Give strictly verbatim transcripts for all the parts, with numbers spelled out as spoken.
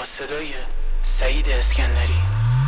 صدای سعید اسکندری.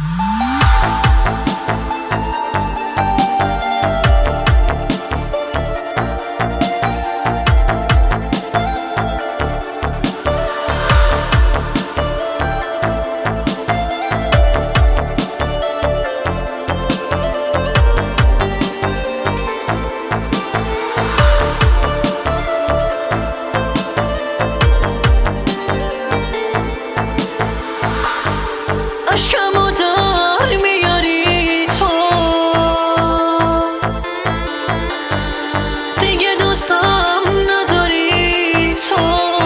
اشکمو در میاری تو، دیگه دوستم نداری تو.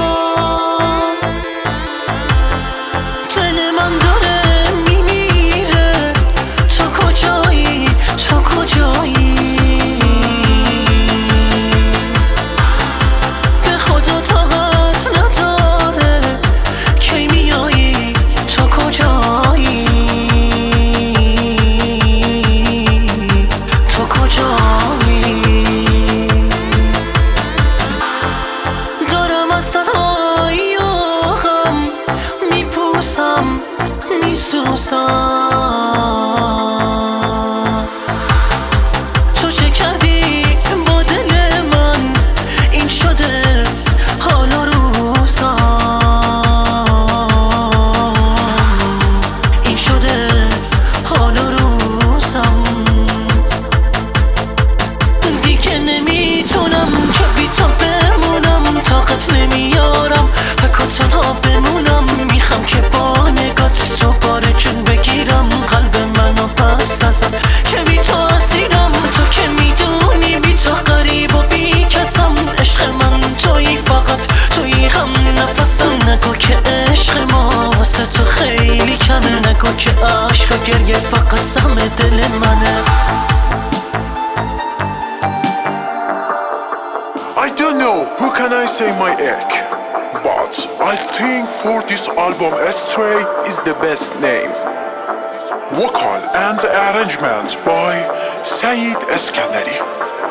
دل من داره میمیره، تو کجایی تو کجایی؟ به خدا طاقت نداره، کی میایی تو کجایی؟ تو کجایی؟ دارم از صدای غم میپوسم میسوزم. تو چه کردی با دل من، این شده حال و روزم، این شده حال و روزم. دیگه نمیتونم که بی تو بمونم، طاقت نمیارم تکا تنها بمونم. میخوام که با نگات دوباره جون بگیرم قلب منو پس ازم، که بی تو اسیرم. تو که میدونی بی تو غریب و بی کسم، عشق من تویی فقط تویی هم نفسم. نگو که عشق ما واسه تو خیلی کمه، نگو که عشق و گریه فقط سهم دل منه. I don't know who can I say my egg, but I think for this album Stray is the best name. Vocal and arrangement by Saeed Eskandari.